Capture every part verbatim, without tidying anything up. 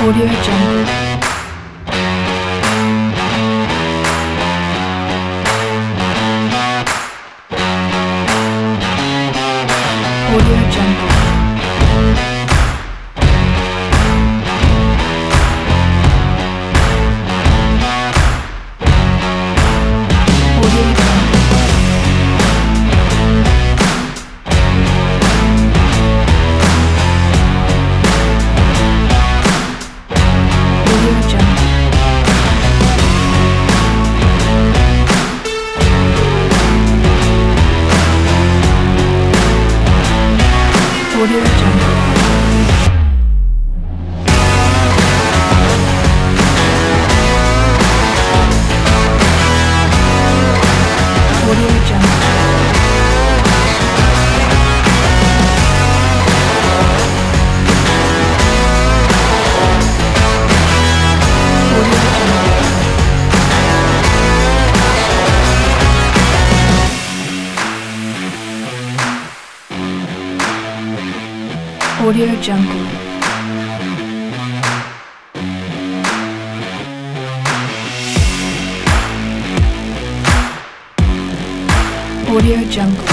Audio Jungle. Audio Jungle. Audio Jungle. Audio Jungle. Audio Jungle. Audio Jungle. Audio Jungle. Audio Jungle. Audio Jungle.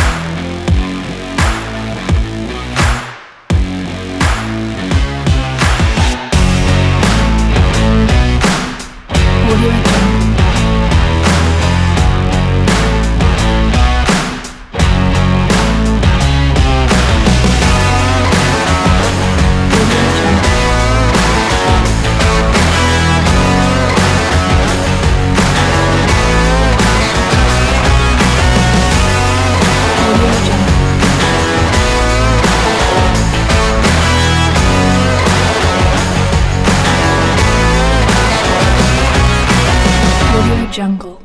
Audio Jungle. Audio Jungle.